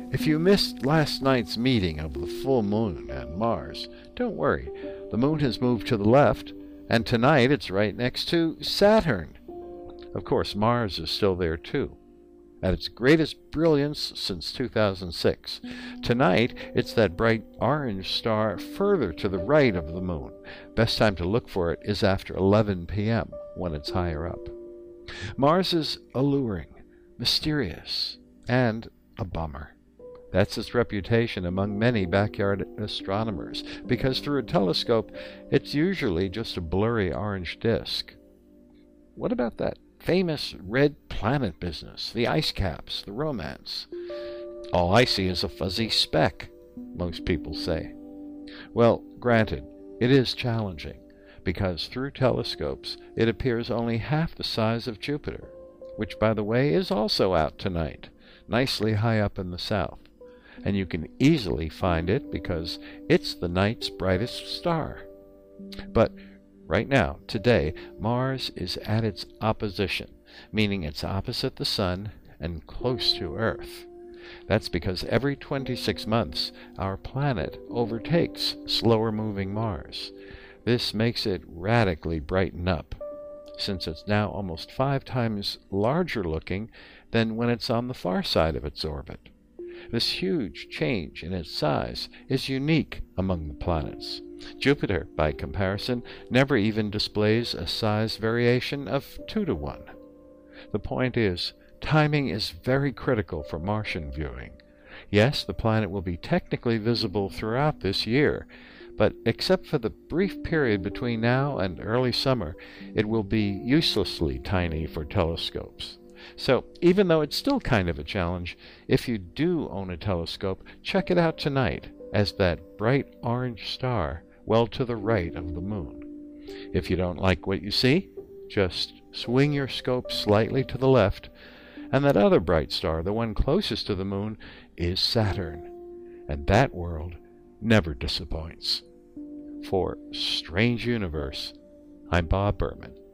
If you missed last night's meeting of the full moon and Mars, don't worry. The moon has moved to the left, and tonight it's right next to Saturn. Of course, Mars is still there too, at its greatest brilliance since 2006. Tonight, it's that bright orange star further to the right of the moon. Best time to look for it is after 11 p.m., when it's higher up. Mars is alluring, mysterious, and a bummer. That's its reputation among many backyard astronomers, because through a telescope, it's usually just a blurry orange disk. What about that famous red planet business, the ice caps, the romance? All I see is a fuzzy speck, most people say. Well, granted, it is challenging, because through telescopes it appears only half the size of Jupiter, which, by the way, is also out tonight, nicely high up in the south. And you can easily find it because it's the night's brightest star. But right now, today, Mars is at its opposition, meaning it's opposite the Sun and close to Earth. That's because every 26 months, our planet overtakes slower-moving Mars. This makes it radically brighten up, since it's now almost 5 times larger looking than when it's on the far side of its orbit. This huge change in its size is unique among the planets. Jupiter, by comparison, never even displays a size variation of 2 to 1. The point is, timing is very critical for Martian viewing. Yes, the planet will be technically visible throughout this year, but except for the brief period between now and early summer, it will be uselessly tiny for telescopes. So, even though it's still kind of a challenge, if you do own a telescope, check it out tonight as that bright orange star well to the right of the moon. If you don't like what you see, just swing your scope slightly to the left, and that other bright star, the one closest to the moon, is Saturn. And that world never disappoints. For Strange Universe, I'm Bob Berman.